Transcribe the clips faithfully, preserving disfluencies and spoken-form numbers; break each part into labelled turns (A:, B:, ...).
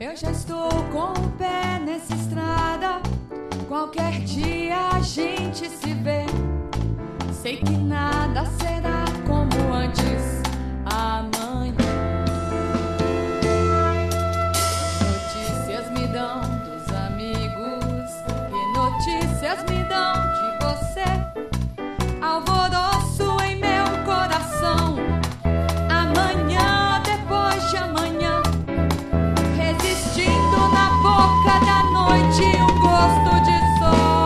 A: Eu já estou com o pé nessa estrada. Qualquer dia a gente se vê. Sei que nada será como antes amanhã. Notícias me dão dos amigos. Que notícias me dão de você? Alvoroço em meu coração. Amanhã, depois de amanhã, resistindo na boca da noite um gosto de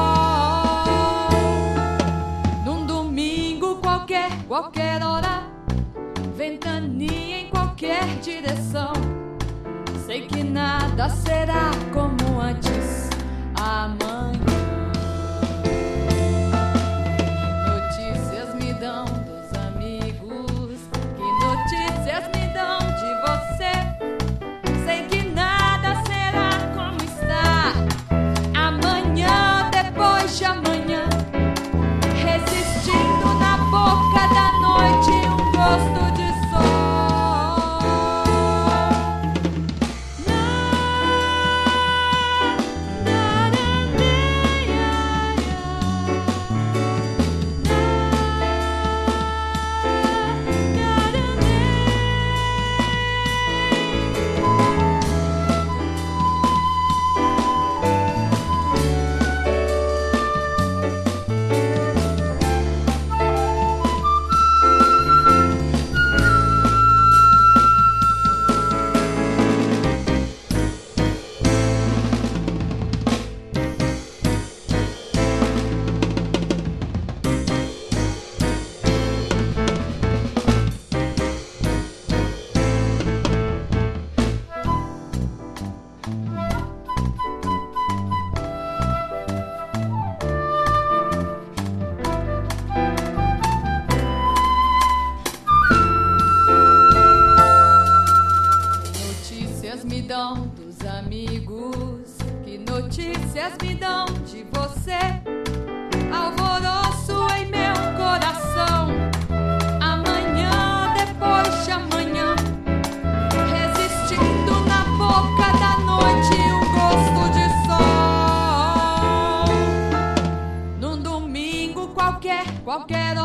A: sol. Num domingo qualquer, qualquer hora, ventania em qualquer direção. Sei que nada será como antes amanhã. Notícias me dão dos amigos. Que notícias me dão de você? Sei que nada será como está. Amanhã, depois de amanhã, resistindo na boca da noite um gosto de sol. Me dão dos amigos, que notícias me dão de você? Alvoroço em meu coração. Amanhã, depois de amanhã, resistindo na boca da noite um gosto de sol. Num domingo qualquer, qualquer